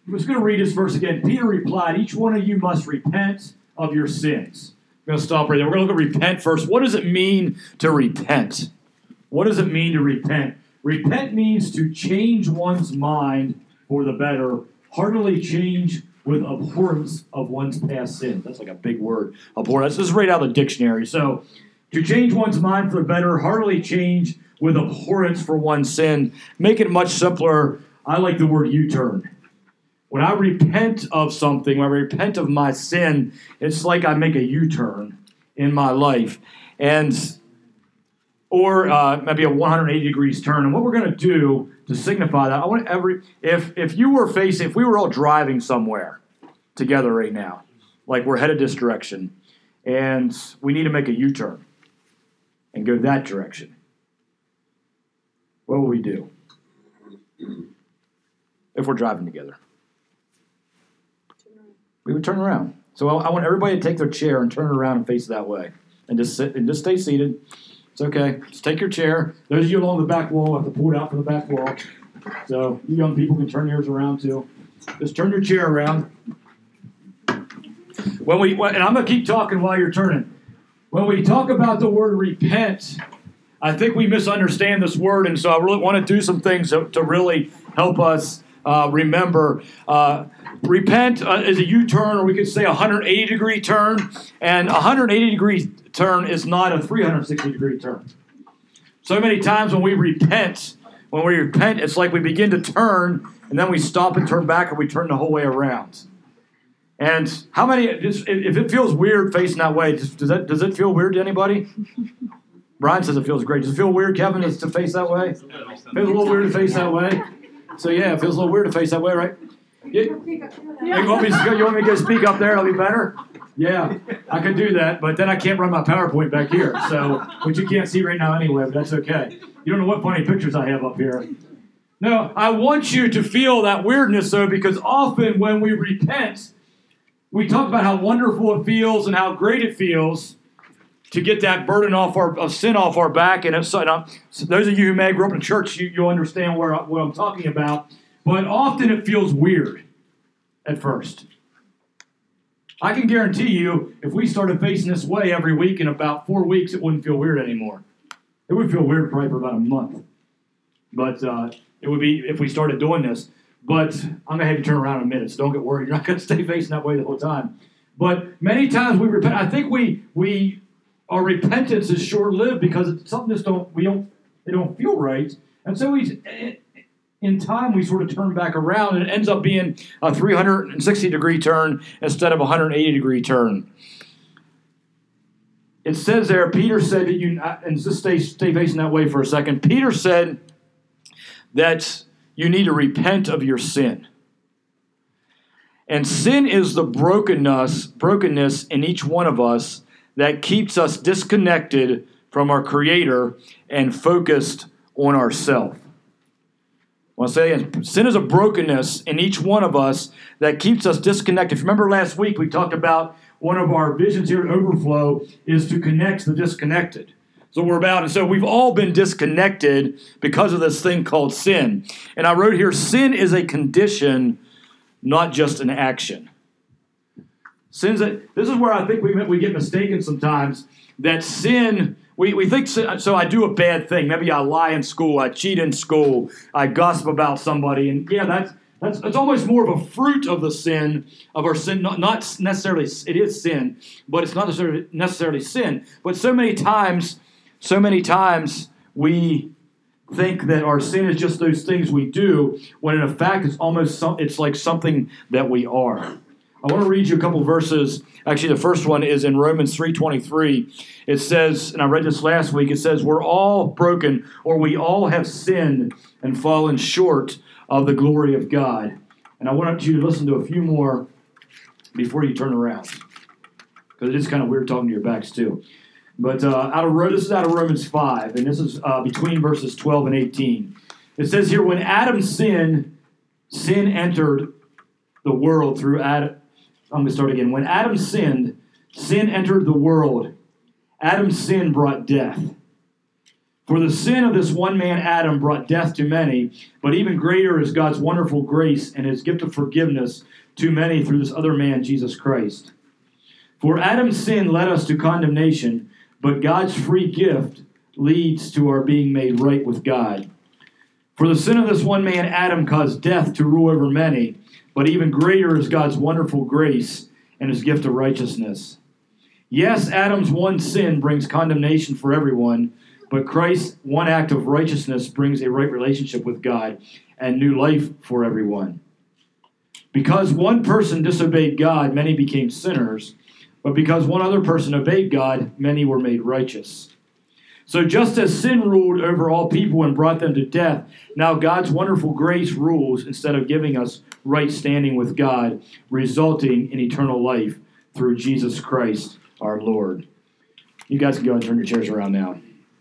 I'm just going to read this verse again. Peter replied, each one of you must repent of your sins. I'm going to stop right there. We're going to look at repent first. What does it mean to repent? What does it mean to repent? Repent means to change one's mind for the better, heartily change with abhorrence of one's past sin. That's like a big word, abhorrence. This is right out of the dictionary. So, to change one's mind for the better, heartily change with abhorrence for one's sin. Make it much simpler. I like the word U-turn. When I repent of something, when I repent of my sin, it's like I make a U-turn in my life. Or maybe a 180 degrees turn. And what we're going to do to signify that, I want if we were all driving somewhere together right now, like we're headed this direction, and we need to make a U-turn and go that direction, what will we do if we're driving together? We would turn around. So I want everybody to take their chair and turn it around and face that way, and just sit and just stay seated. It's okay. Just take your chair. Those of you along the back wall have to pull it out from the back wall. So you young people can turn yours around too. Just turn your chair around. And I'm going to keep talking while you're turning. When we talk about the word repent, I think we misunderstand this word, and so I really want to do some things to really help us remember. Repent is a U-turn, or we could say a 180-degree turn, and a 180-degree turn is not a 360-degree turn. So many times when we repent, it's like we begin to turn, and then we stop and turn back, and we turn the whole way around. And how many? If it feels weird facing that way, does it feel weird to anybody? Brian says it feels great. Does it feel weird, Kevin, to face that way? It feels a little weird to face that way. So yeah, it feels a little weird to face that way, right? You want me to go speak up there? It'll be better. Yeah, I could do that, but then I can't run my PowerPoint back here. So, which you can't see right now anyway, but that's okay. You don't know what funny pictures I have up here. No, I want you to feel that weirdness, though, because often when we repent, we talk about how wonderful it feels and how great it feels to get that burden of sin off our back. And so those of you who may grow up in church, you'll understand what I'm talking about. But often it feels weird at first. I can guarantee you, if we started facing this way every week, in about 4 weeks, it wouldn't feel weird anymore. It would feel weird probably for about a month. But it would be if we started doing this. But I'm going to have you turn around in a minute, so don't get worried. You're not going to stay facing that way the whole time. But many times we repent. I think our repentance is short-lived because it's something they don't feel right. And so in time, we sort of turn back around, and it ends up being a 360-degree turn instead of a 180-degree turn. It says there, Peter said that and just stay facing that way for a second. Peter said that you need to repent of your sin. And sin is the brokenness in each one of us that keeps us disconnected from our Creator and focused on ourselves. I want to say again, sin is a brokenness in each one of us that keeps us disconnected. If you remember last week, we talked about one of our visions here at Overflow is to connect the disconnected. So we're about, and so we've all been disconnected because of this thing called sin. And I wrote here, sin is a condition, not just an action. This is where I think we get mistaken sometimes, that sin, we think, so I do a bad thing. Maybe I lie in school, I cheat in school, I gossip about somebody, and yeah, that's almost more of a fruit of the sin, of our sin, not necessarily, it is sin, but it's not necessarily sin. But so many times we think that our sin is just those things we do, when in fact it's like something that we are. I want to read you a couple verses. Actually, the first one is in Romans 3:23. It says, and I read this last week, it says, we're all broken, or we all have sinned and fallen short of the glory of God. And I want you to listen to a few more before you turn around, because it is kind of weird talking to your backs too. But this is out of Romans 5, and this is between verses 12 and 18. It says here, when Adam sinned, sin entered the world through Adam. I'm going to start again. When Adam sinned, sin entered the world. Adam's sin brought death. For the sin of this one man, Adam, brought death to many, but even greater is God's wonderful grace and his gift of forgiveness to many through this other man, Jesus Christ. For Adam's sin led us to condemnation, but God's free gift leads to our being made right with God. For the sin of this one man, Adam, caused death to rule over many, but even greater is God's wonderful grace and his gift of righteousness. Yes, Adam's one sin brings condemnation for everyone, but Christ's one act of righteousness brings a right relationship with God and new life for everyone. Because one person disobeyed God, many became sinners, but because one other person obeyed God, many were made righteous. So just as sin ruled over all people and brought them to death, now God's wonderful grace rules instead of giving us right standing with God, resulting in eternal life through Jesus Christ our Lord. You guys can go and turn your chairs around now.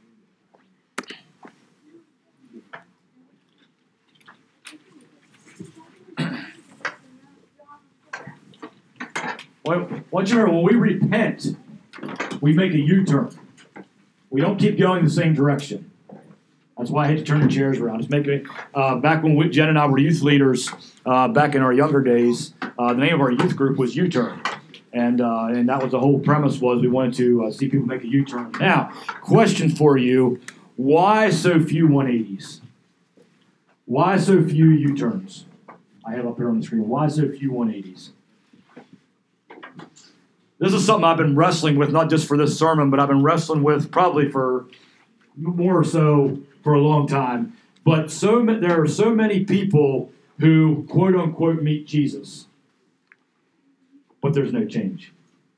Well, once you remember, when we repent, we make a U-turn. We don't keep going the same direction. That's why I hate to turn the chairs around. It's making back when Jen and I were youth leaders, back in our younger days, the name of our youth group was U-turn, and that was the whole premise was we wanted to see people make a U-turn. Now, question for you: why so few 180s? Why so few U-turns? I have up here on the screen. Why so few 180s? This is something I've been wrestling with, not just for this sermon, but I've been wrestling with probably for more so for a long time. But there are so many people who, quote unquote, meet Jesus, but there's no change.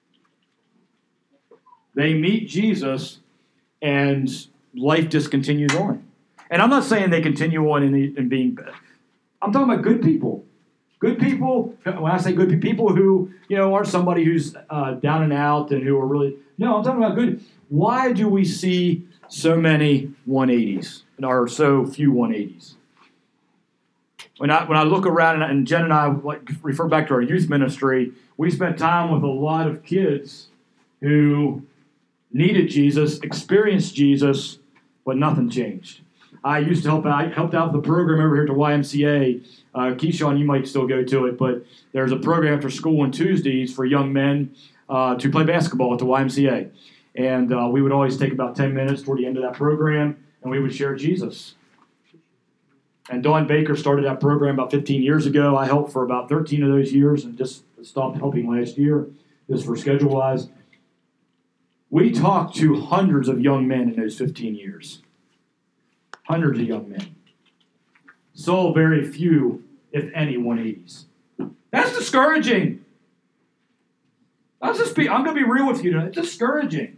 They meet Jesus, and life just continues on. And I'm not saying they continue on in being bad. I'm talking about good people. Good people, when I say good people who, aren't somebody who's down and out and who are really, no, I'm talking about good. Why do we see so many 180s or so few 180s? When I look around, and Jen and I refer back to our youth ministry, we spent time with a lot of kids who needed Jesus, experienced Jesus, but nothing changed. I used to helped out the program over here at the YMCA. Keyshawn, you might still go to it, but there's a program after school on Tuesdays for young men to play basketball at the YMCA. And we would always take about 10 minutes toward the end of that program, and we would share Jesus. And Dawn Baker started that program about 15 years ago. I helped for about 13 of those years and just stopped helping last year, just for schedule-wise. We talked to hundreds of young men in those 15 years. Hundreds of young men. Saw very few, if any, 180s. That's discouraging. I'm going to be real with you tonight. It's discouraging.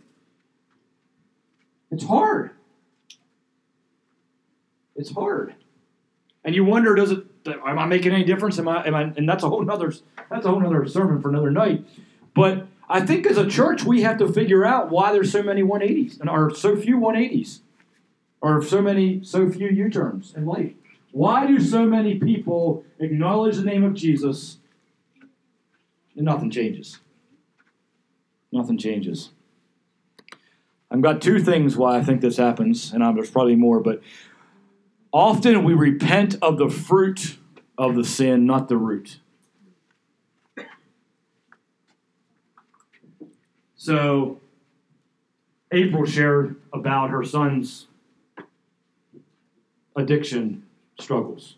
It's hard. It's hard. And you wonder, am I making any difference? Am I? And that's a whole nother sermon for another night. But I think as a church, we have to figure out why there's so many 180s, and or so few 180s, or so few U-turns in life. Why do so many people acknowledge the name of Jesus and nothing changes? Nothing changes. I've got two things why I think this happens, and there's probably more, but often we repent of the fruit of the sin, not the root. So, April shared about her son's addiction struggles.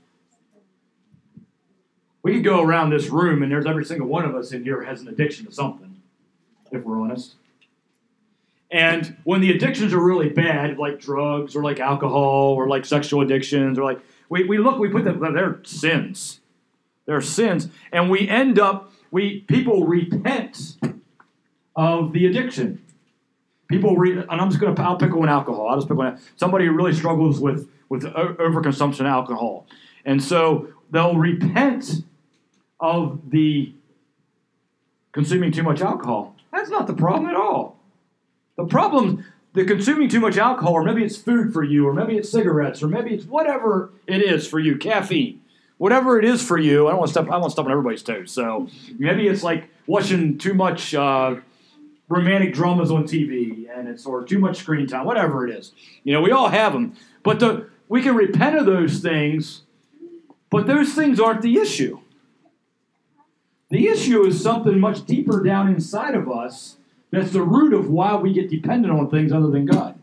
We could go around this room, and there's every single one of us in here has an addiction to something, if we're honest. And when the addictions are really bad, like drugs or like alcohol or like sexual addictions, or like we put them, they're sins. They're sins. And we end up, people repent of the addiction. And I'll pick on alcohol. I'll just pick on somebody who really struggles with overconsumption of alcohol. And so they'll repent of the consuming too much alcohol. That's not the problem at all. The problem, the consuming too much alcohol, or maybe it's food for you, or maybe it's cigarettes, or maybe it's whatever it is for you, caffeine. Whatever it is for you, I want to step on everybody's toes. So maybe it's like watching too much romantic dramas on TV, and it's or too much screen time, whatever it is. We all have them. But we can repent of those things, but those things aren't the issue. The issue is something much deeper down inside of us that's the root of why we get dependent on things other than God.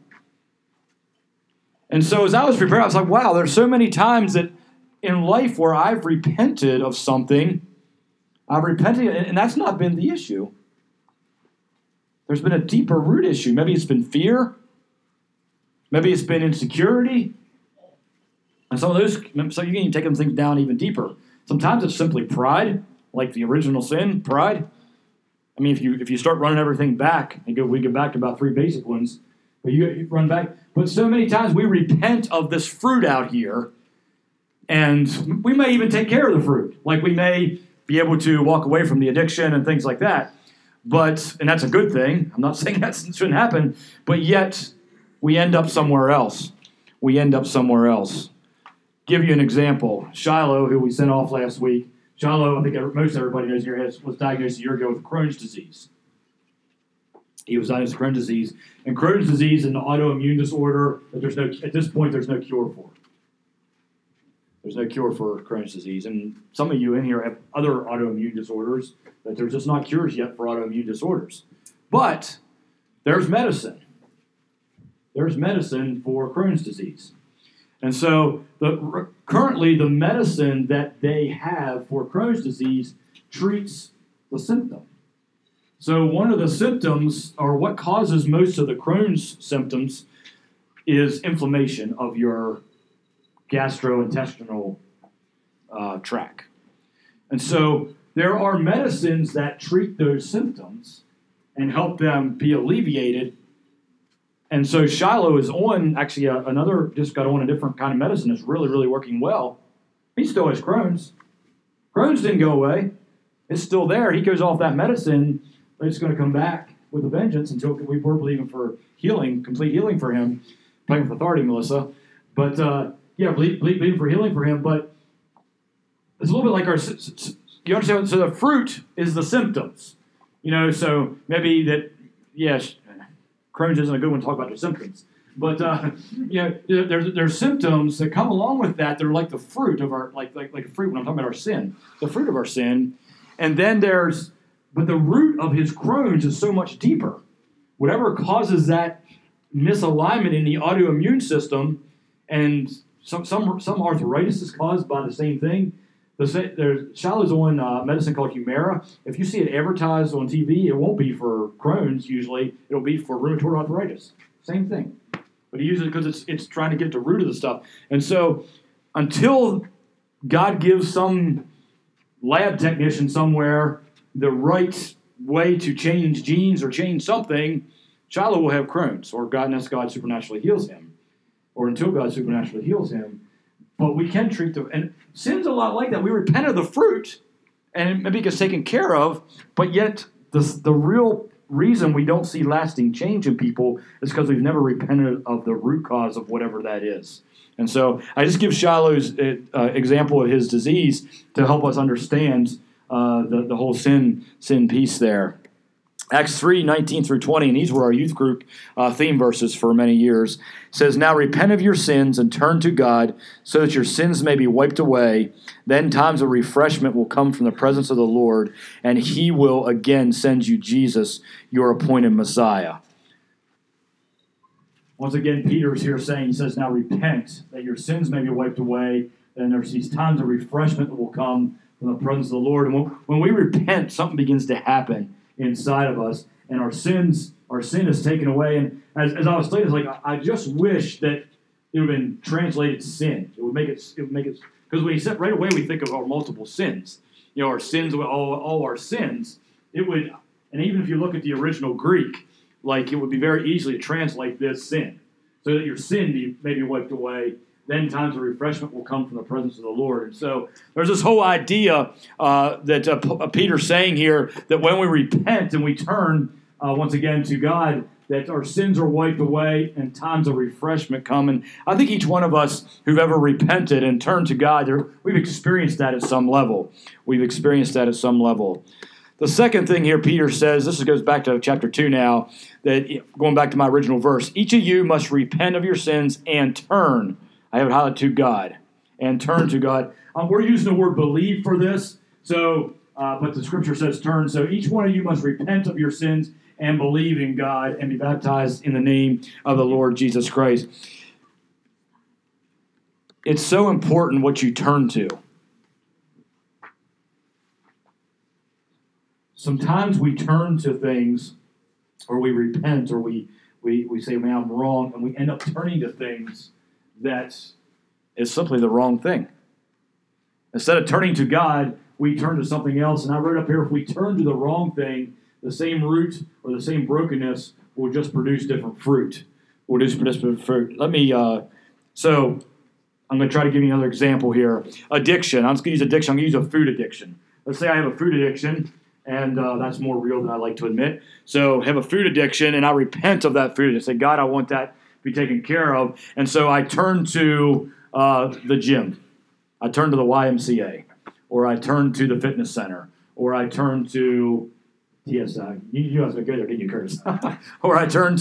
And so as I was preparing, I was like, wow, there's so many times that in life where I've repented of something, and that's not been the issue. There's been a deeper root issue. Maybe it's been fear. Maybe it's been insecurity. And some of those, so you can even take them things down even deeper. Sometimes it's simply pride, like the original sin, pride. I mean, if you start running everything back, we go back to about 3 basic ones, but you run back. But so many times we repent of this fruit out here, and we may even take care of the fruit. Like we may be able to walk away from the addiction and things like that. And that's a good thing. I'm not saying that shouldn't happen, but yet we end up somewhere else. Give you an example. Shiloh, who we sent off last week, Shiloh, I think most everybody knows here, was diagnosed a year ago with Crohn's disease. He was diagnosed with Crohn's disease. And Crohn's disease is an autoimmune disorder that at this point, there's no cure for. There's no cure for Crohn's disease. And some of you in here have other autoimmune disorders that there's just not cures yet for autoimmune disorders. But there's medicine. There's medicine for Crohn's disease. And so currently the medicine that they have for Crohn's disease treats the symptom. So one of the symptoms, or what causes most of the Crohn's symptoms, is inflammation of your gastrointestinal tract. And so there are medicines that treat those symptoms and help them be alleviated. And so Shiloh is on, actually just got on a different kind of medicine that's really, really working well. He still has Crohn's. Crohn's didn't go away. It's still there. He goes off that medicine, but it's going to come back with a vengeance until we're believing for healing, complete healing for him. Praying with authority, Melissa. But, believing for healing for him. But it's a little bit like you understand? So the fruit is the symptoms. So maybe that, Crohn's isn't a good one to talk about the symptoms. But, there's symptoms that come along with that. They're like the fruit of our, like a fruit when I'm talking about our sin. The fruit of our sin. And then but the root of his Crohn's is so much deeper. Whatever causes that misalignment in the autoimmune system, and some arthritis is caused by the same thing. Shiloh's on medicine called Humira. If you see it advertised on TV, it won't be for Crohn's usually. It'll be for rheumatoid arthritis. Same thing. But he uses it because it's trying to get at the root of the stuff. And so until God gives some lab technician somewhere the right way to change genes or change something, Shiloh will have Crohn's, or unless God supernaturally heals him, or until God supernaturally heals him. But we can treat and sin's a lot like that. We repent of the fruit, and maybe it gets taken care of, but yet the real reason we don't see lasting change in people is because we've never repented of the root cause of whatever that is. And so I just give Shiloh's example of his disease to help us understand the whole sin piece there. Acts 3:19 through 20, and these were our youth group theme verses for many years, says, "Now repent of your sins and turn to God so that your sins may be wiped away. Then times of refreshment will come from the presence of the Lord, and he will again send you Jesus, your appointed Messiah." Once again, Peter's here saying, he says, now repent that your sins may be wiped away. Then there's these times of refreshment that will come from the presence of the Lord. And when we repent, something begins to happen inside of us, and our sin is taken away. And as I was studying, it's like I just wish that it would have been translated sin. It would make it because when you said right away, we think of our multiple sins. Our sins, all our sins. It would, and even if you look at the original Greek, like it would be very easy to translate this sin, so that your sin may be wiped away. Then times of refreshment will come from the presence of the Lord. And so there's this whole idea that Peter's saying here, that when we repent and we turn once again to God, that our sins are wiped away and times of refreshment come. And I think each one of us who've ever repented and turned to God, we've experienced that at some level. The second thing here Peter says, this goes back to chapter 2 now, that going back to my original verse, each of you must repent of your sins and turn. I have it highlighted to God. And turn to God. We're using the word believe for this, so but the scripture says turn. So each one of you must repent of your sins and believe in God and be baptized in the name of the Lord Jesus Christ. It's so important what you turn to. Sometimes we turn to things, or we repent, or we say, man, I'm wrong, and we end up turning to things that is simply the wrong thing. Instead of turning to God, we turn to something else. And I wrote up here, if we turn to the wrong thing, the same root or the same brokenness will just produce different fruit. Will just produce different fruit. So I'm going to try to give you another example here. Addiction. I'm just going to use addiction. I'm going to use a food addiction. Let's say I have a food addiction. And that's more real than I like to admit. So I have a food addiction, and I repent of that food. I say, God, I want that to be taken care of. And so I turn to the gym. I turn to the YMCA. Or I turn to the fitness center. Or I turn to TSI. You guys are good there, didn't you, Curtis? Or I turn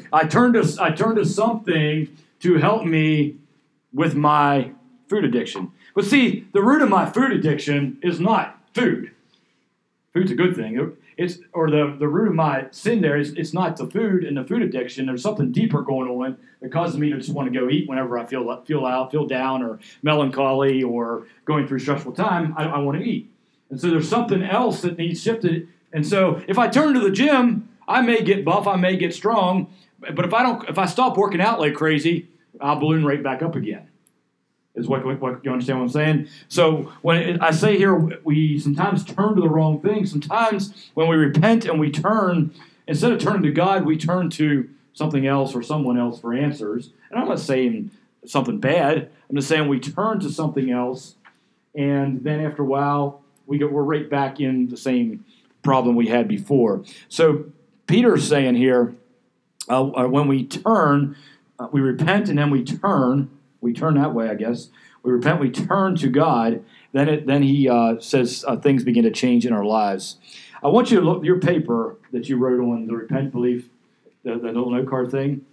to something to help me with my food addiction. But see, the root of my food addiction is not food. Food's a good thing. The root of my sin there is it's not the food and the food addiction. There's something deeper going on that causes me to just want to go eat whenever I feel down or melancholy or going through a stressful time. I want to eat. And so there's something else that needs shifted. And so if I turn to the gym, I may get buff, I may get strong. But if I stop working out like crazy, I'll balloon right back up again. Is what you understand what I'm saying? So when I say here, we sometimes turn to the wrong thing. Sometimes when we repent and we turn, instead of turning to God, we turn to something else or someone else for answers. And I'm not saying something bad. I'm just saying we turn to something else, and then after a while, we're right back in the same problem we had before. So Peter's saying here, when we turn, we repent and then we turn. We turn that way, I guess. We repent, we turn to God. Then he says things begin to change in our lives. I want you to look at your paper that you wrote on the repent, belief, the little note card thing.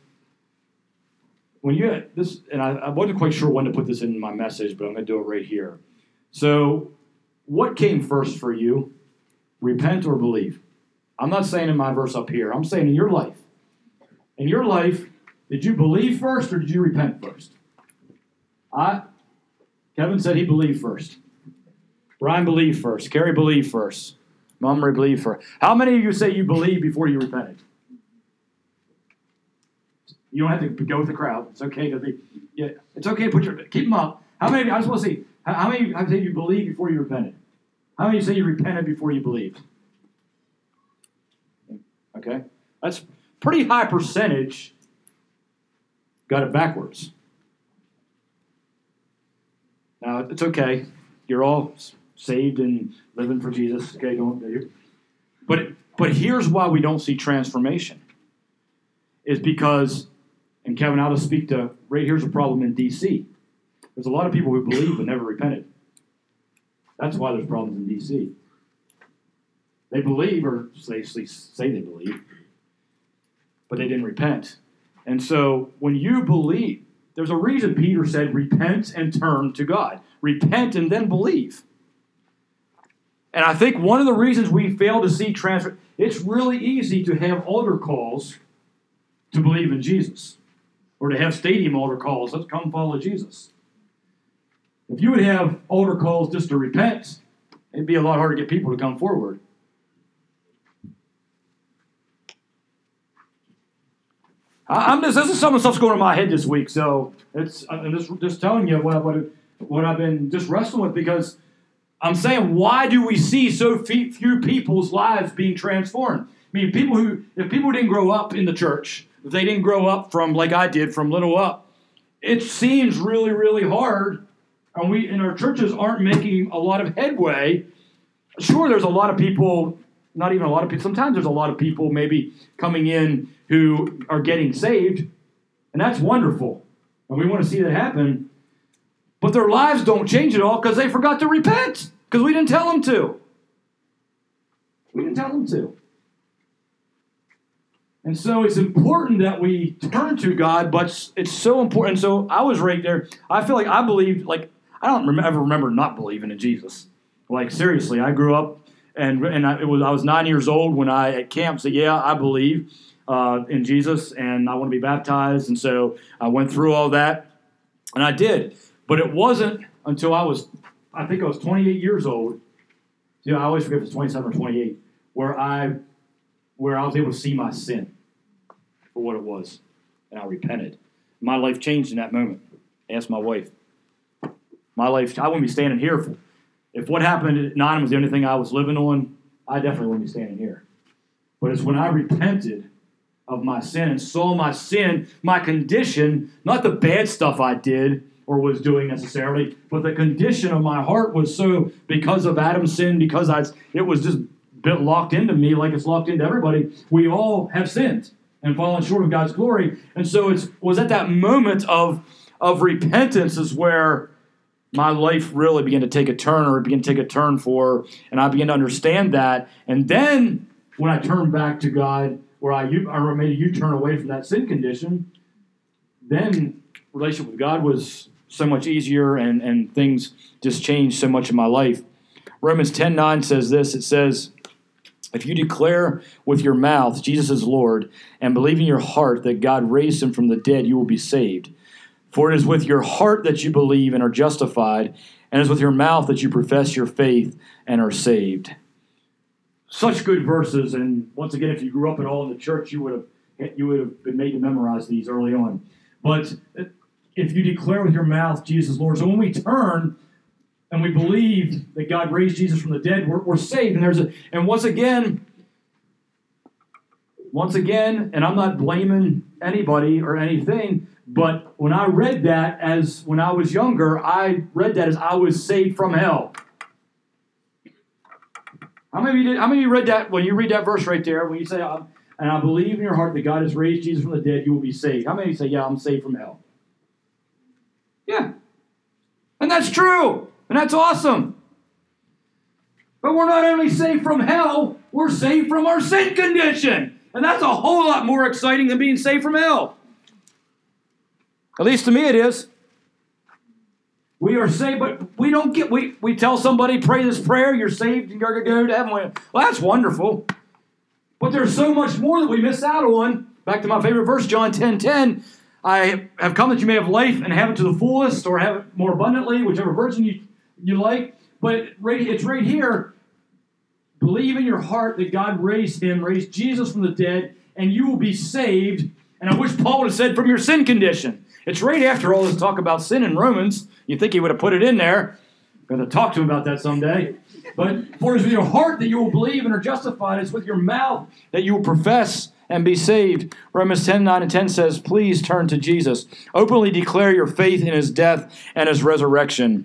When you had this, and I wasn't quite sure when to put this in my message, but I'm going to do it right here. So, what came first for you? Repent or believe? I'm not saying in my verse up here. I'm saying in your life. In your life, did you believe first or did you repent first? Kevin said he believed first. Brian believed first. Carrie believed first. Montgomery believed first. How many of you say you believed before you repented? You don't have to go with the crowd. It's okay to be. Yeah, it's okay to keep them up. How many? I just want to see. How many of you say you believed before you repented? How many of you say you repented before you believed? Okay, that's pretty high percentage. Got it backwards. Now, it's okay. You're all saved and living for Jesus. Okay, But here's why we don't see transformation. Is because, and Kevin, I'll just speak to, right here's a problem in D.C. There's a lot of people who believe but never repented. That's why there's problems in D.C. They believe, or they say they believe, but they didn't repent. And so when you believe, there's a reason Peter said, repent and turn to God. Repent and then believe. And I think one of the reasons we fail to see transfer, it's really easy to have altar calls to believe in Jesus. Or to have stadium altar calls, let's come follow Jesus. If you would have altar calls just to repent, it'd be a lot harder to get people to come forward. This is some of the stuff's going on in my head this week, so I'm just telling you what I've been just wrestling with, because I'm saying, why do we see so few people's lives being transformed? I mean, if people didn't grow up in the church, if they didn't grow up from, like I did, from little up, it seems really, really hard, and our churches aren't making a lot of headway. Sure, there's a lot of people, not even a lot of people, sometimes there's a lot of people maybe coming in who are getting saved, and that's wonderful, and we want to see that happen, but their lives don't change at all because they forgot to repent, because we didn't tell them to. We didn't tell them to. And so it's important that we turn to God, but it's so important. So I was right there. I feel like I believed, I don't ever remember not believing in Jesus. Like, seriously, I grew up, and I was 9 years old when I, at camp, said, yeah, I believe in Jesus, and I want to be baptized. And so I went through all that, and I did. But it wasn't until I think I was 28 years old. I always forget if it's 27 or 28, where I was able to see my sin for what it was, and I repented. My life changed in that moment. Ask my wife. My life, I wouldn't be standing here. If what happened at 9 was the only thing I was living on, I definitely wouldn't be standing here. But it's when I repented of my sin and saw my sin, my condition, not the bad stuff I did or was doing necessarily, but the condition of my heart was so, because of Adam's sin, because it was just locked into me like it's locked into everybody. We all have sinned and fallen short of God's glory. And so it was at that moment of repentance is where my life really began to take a turn, and I began to understand that. And then when I turned back to God, where I made a U-turn away from that sin condition, then relationship with God was so much easier, and things just changed so much in my life. Romans 10:9 says this. It says, if you declare with your mouth Jesus is Lord and believe in your heart that God raised him from the dead, you will be saved. For it is with your heart that you believe and are justified, and it is with your mouth that you profess your faith and are saved. Such good verses, and once again, if you grew up at all in the church, you would have been made to memorize these early on. But if you declare with your mouth Jesus is Lord, so when we turn and we believe that God raised Jesus from the dead, we're saved. And once again, and I'm not blaming anybody or anything, but when I read that when I was younger, I read that as I was saved from hell. How many of you read that when you read that verse right there, when you say, and I believe in your heart that God has raised Jesus from the dead, you will be saved? How many of you say, yeah, I'm saved from hell? Yeah. And that's true. And that's awesome. But we're not only saved from hell, we're saved from our sin condition. And that's a whole lot more exciting than being saved from hell. At least to me it is. We are saved, but we don't we tell somebody, pray this prayer, you're saved, and you're going to go to heaven. Well, that's wonderful. But there's so much more that we miss out on. Back to my favorite verse, John 10:10. I have come that you may have life and have it to the fullest, or have it more abundantly, whichever version you like. But it's right here. Believe in your heart that God raised Jesus from the dead, and you will be saved. And I wish Paul would have said from your sin condition. It's right after all this talk about sin in Romans. You'd think he would have put it in there. I'm going to talk to him about that someday. But for it is with your heart that you will believe and are justified. It's with your mouth that you will profess and be saved. Romans 10:9 and 10 says, please turn to Jesus. Openly declare your faith in his death and his resurrection.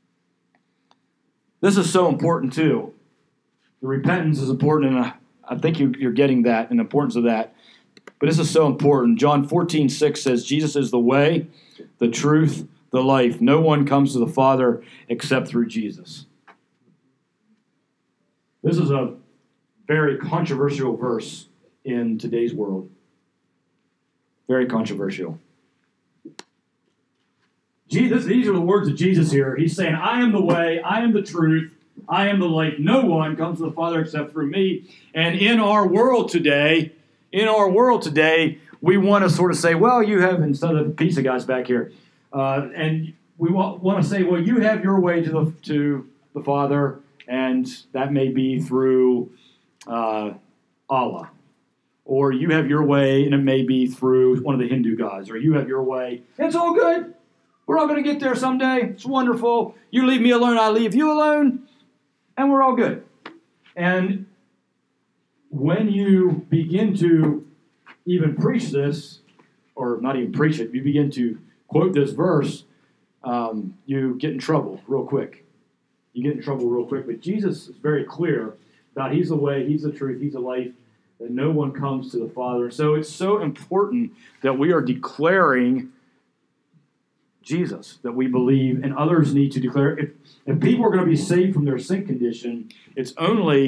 This is so important too. The repentance is important, and I think you're getting that and the importance of that. But this is so important. John 14:6 says, Jesus is the way, the truth, the life. No one comes to the Father except through Jesus. This is a very controversial verse in today's world. Very controversial. These are the words of Jesus here. He's saying, I am the way, I am the truth, I am the life. No one comes to the Father except through me. And in our world today, we want to sort of say, well, you have, instead of the pizza guys back here, and we want to say, well, you have your way to the Father, and that may be through Allah. Or you have your way, and it may be through one of the Hindu gods. Or you have your way. It's all good. We're all going to get there someday. It's wonderful. You leave me alone, I leave you alone. And we're all good. And when you begin to even preach this, or not even preach it, you begin to quote this verse, you get in trouble real quick. But Jesus is very clear about he's the way, he's the truth, he's the life, that no one comes to the Father. So it's so important that we are declaring Jesus, that we believe, and others need to declare. If people are going to be saved from their sin condition, it's only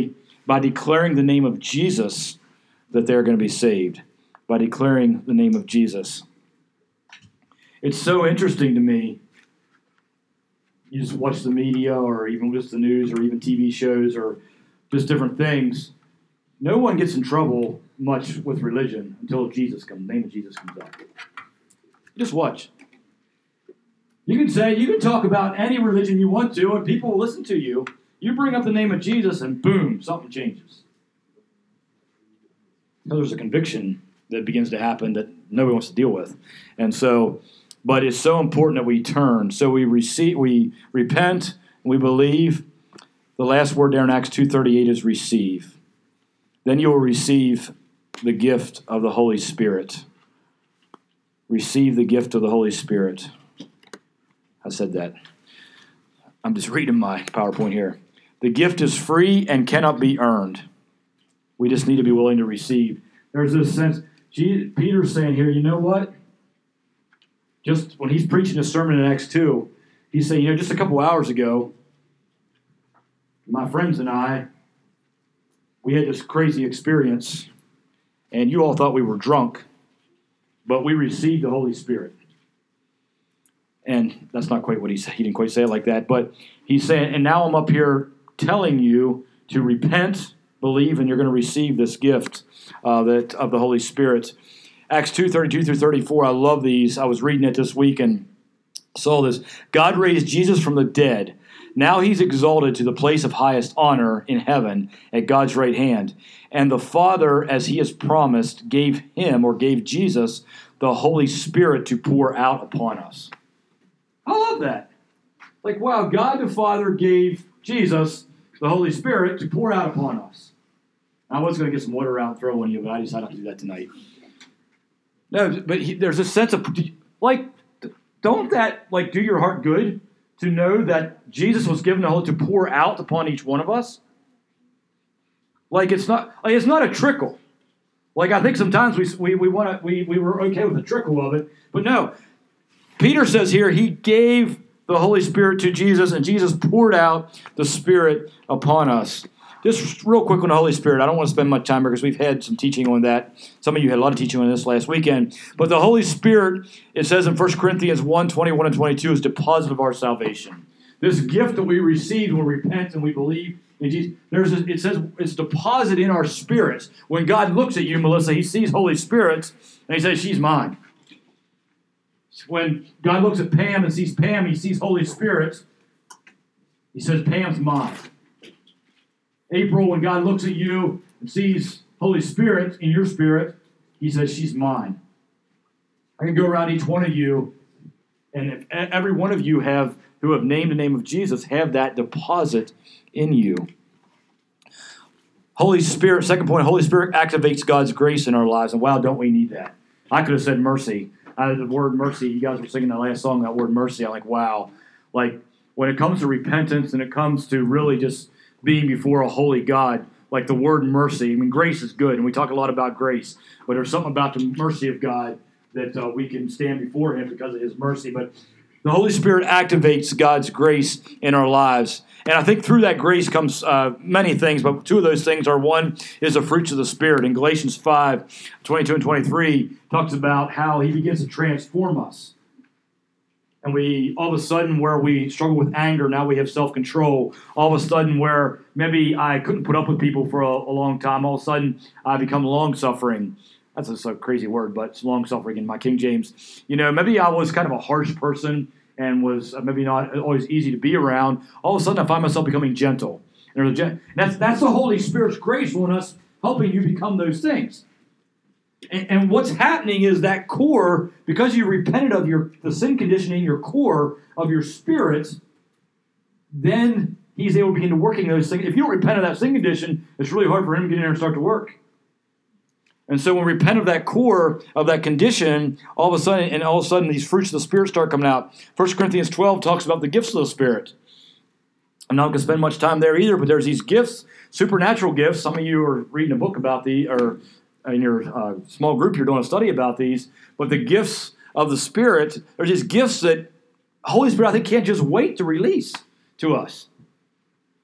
by declaring the name of Jesus that they're going to be saved. By declaring the name of Jesus. It's so interesting to me. You just watch the media or even just the news or even TV shows or just different things. No one gets in trouble much with religion until Jesus comes. The name of Jesus comes up. Just watch. You can talk about any religion you want to, and people will listen to you. You bring up the name of Jesus, and boom, something changes. There's a conviction that begins to happen that nobody wants to deal with, and so. But it's so important that we turn. So we repent, we believe. The last word there in Acts 2:38 is receive. Then you will receive the gift of the Holy Spirit. Receive the gift of the Holy Spirit. I said that. I'm just reading my PowerPoint here. The gift is free and cannot be earned. We just need to be willing to receive. There's this sense, Peter's saying here, you know what? Just when he's preaching a sermon in Acts 2, he's saying, just a couple hours ago, my friends and I, we had this crazy experience, and you all thought we were drunk, but we received the Holy Spirit. And that's not quite what he said. He didn't quite say it like that, but he's saying, and now I'm up here telling you to repent, believe, and you're going to receive this gift of the Holy Spirit. Acts 2:32 through 34, I love these. I was reading it this week and saw this. God raised Jesus from the dead. Now he's exalted to the place of highest honor in heaven at God's right hand. And the Father, as he has promised, gave Jesus the Holy Spirit to pour out upon us. I love that. Like, wow, God the Father gave Jesus the Holy Spirit to pour out upon us. I was going to get some water out and throw on you, but I decided not to do that tonight. No, but there's a sense of, don't that, do your heart good to know that Jesus was given the Holy to pour out upon each one of us? It's not a trickle. I think sometimes we were okay with the trickle of it, but no. Peter says here he gave the Holy Spirit to Jesus, and Jesus poured out the Spirit upon us. Just real quick on the Holy Spirit. I don't want to spend much time here because we've had some teaching on that. Some of you had a lot of teaching on this last weekend. But the Holy Spirit, it says in 1 Corinthians 1:21 and 22, is deposit of our salvation. This gift that we receive when we repent and we believe in Jesus, it says it's deposit in our spirits. When God looks at you, Melissa, he sees Holy Spirits, and he says, she's mine. When God looks at Pam and sees Pam, he sees Holy Spirits. He says, Pam's mine. April, when God looks at you and sees Holy Spirit in your spirit, he says, she's mine. I can go around each one of you, and if every one of you who have named the name of Jesus have that deposit in you. Holy Spirit, second point, Holy Spirit activates God's grace in our lives, and wow, don't we need that. I could have said mercy. The word mercy, you guys were singing that last song, that word mercy. I'm like, wow. When it comes to repentance and it comes to really just being before a holy God, the word mercy. Grace is good, and we talk a lot about grace, but there's something about the mercy of God that we can stand before him because of his mercy. But the Holy Spirit activates God's grace in our lives. And I think through that grace comes many things, but two of those things are, one is the fruits of the Spirit. In Galatians 5:22 and 23 talks about how he begins to transform us. And we, all of a sudden, where we struggle with anger, now we have self-control. All of a sudden, where maybe I couldn't put up with people for a long time, all of a sudden, I become long-suffering. That's a crazy word, but it's long-suffering in my King James. Maybe I was kind of a harsh person and was maybe not always easy to be around. All of a sudden, I find myself becoming gentle. And that's the Holy Spirit's grace on us, helping you become those things. And what's happening is that core, because you repented of the sin condition in your core of your spirit, then he's able to begin to working those things. If you don't repent of that sin condition, it's really hard for him to get in there and start to work. And so when we repent of that core of that condition, all of a sudden these fruits of the Spirit start coming out. 1 Corinthians 12 talks about the gifts of the Spirit. I'm not going to spend much time there either, but there's these gifts, supernatural gifts. Some of you are reading a book about or in your small group, you're doing a study about these. But the gifts of the Spirit, there's these gifts that Holy Spirit, I think, can't just wait to release to us.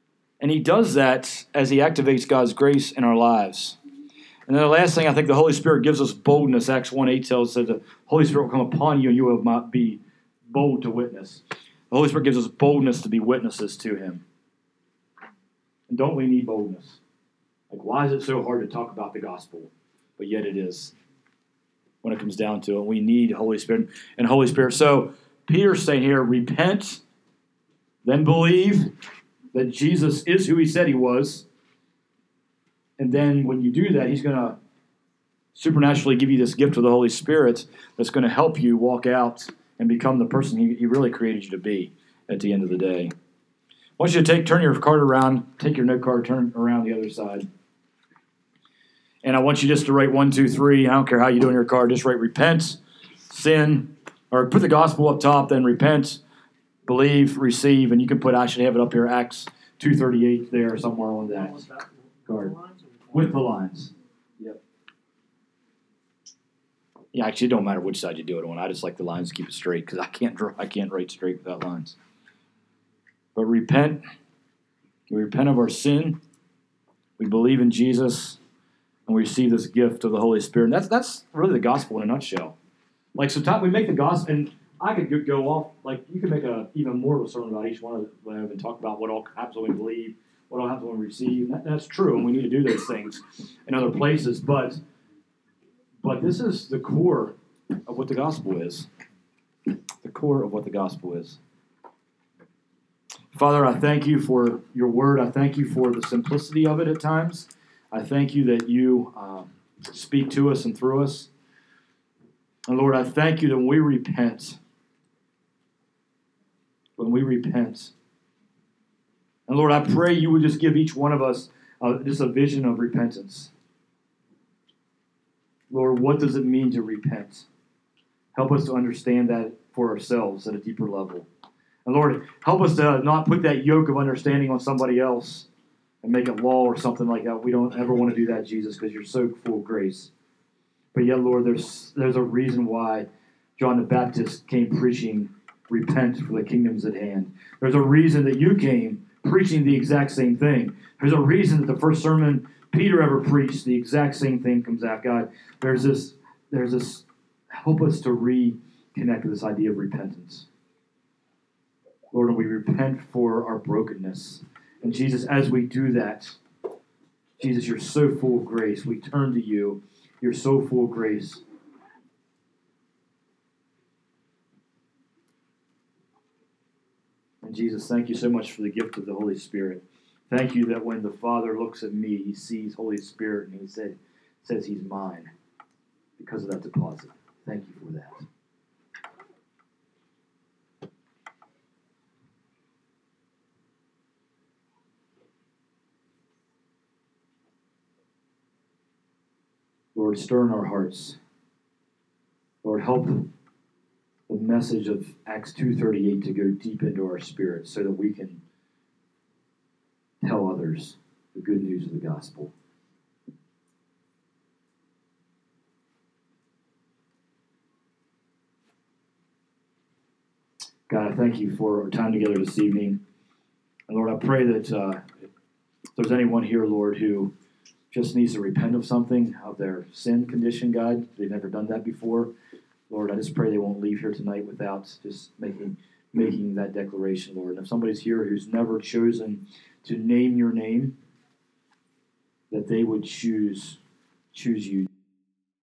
And he does that as he activates God's grace in our lives. And then the last thing, I think the Holy Spirit gives us boldness. Acts 1:8 tells us that the Holy Spirit will come upon you and you will be bold to witness. The Holy Spirit gives us boldness to be witnesses to him. And don't we need boldness? Like, why is it so hard to talk about the gospel? But yet it is when it comes down to it. We need Holy Spirit and Holy Spirit. So Peter's saying here, repent, then believe that Jesus is who he said he was. And then when you do that, he's going to supernaturally give you this gift of the Holy Spirit that's going to help you walk out and become the person he really created you to be at the end of the day. I want you to turn your card around, take your note card, turn around the other side. And I want you just to write 1, 2, 3. I don't care how you do in your card. Just write repent, sin, or put the gospel up top, then repent, believe, receive. And you can put, I should have it up here, Acts 2:38 there somewhere on that card. With the lines. Yep. Yeah, actually, it don't matter which side you do it on. I just like the lines to keep it straight because I can't write straight without lines. But repent. We repent of our sin. We believe in Jesus. And we receive this gift of the Holy Spirit. And that's really the gospel in a nutshell. Like, sometimes we make the gospel, and I could go off, like, you could make even more of a sermon about each one of them and talk about what all happens when we believe, what all happens when we receive. That's true, and we need to do those things in other places. But this is the core of what the gospel is. The core of what the gospel is. Father, I thank you for your word. I thank you for the simplicity of it at times. I thank you that you speak to us and through us. And Lord, I thank you that when we repent, and Lord, I pray you would just give each one of us just a vision of repentance. Lord, what does it mean to repent? Help us to understand that for ourselves at a deeper level. And Lord, help us to not put that yoke of understanding on somebody else and make it law or something like that. We don't ever want to do that, Jesus, because you're so full of grace. But yet, Lord, there's a reason why John the Baptist came preaching, repent, for the kingdom's at hand. There's a reason that you came preaching the exact same thing. There's a reason that the first sermon Peter ever preached, the exact same thing comes out. God, there's this, help us to reconnect with this idea of repentance. Lord, and we repent for our brokenness. And Jesus, as we do that, Jesus, you're so full of grace. We turn to you. You're so full of grace. And Jesus, thank you so much for the gift of the Holy Spirit. Thank you that when the Father looks at me, he sees Holy Spirit and he says he's mine because of that deposit. Thank you for that. Lord, stir in our hearts. Lord, help the message of Acts 2:38 to go deep into our spirits so that we can tell others the good news of the gospel. God, I thank you for our time together this evening. And Lord, I pray that if there's anyone here, Lord, who just needs to repent of something, of their sin condition, God. They've never done that before. Lord, I just pray they won't leave here tonight without just making that declaration, Lord. And if somebody's here who's never chosen to name your name, that they would choose you.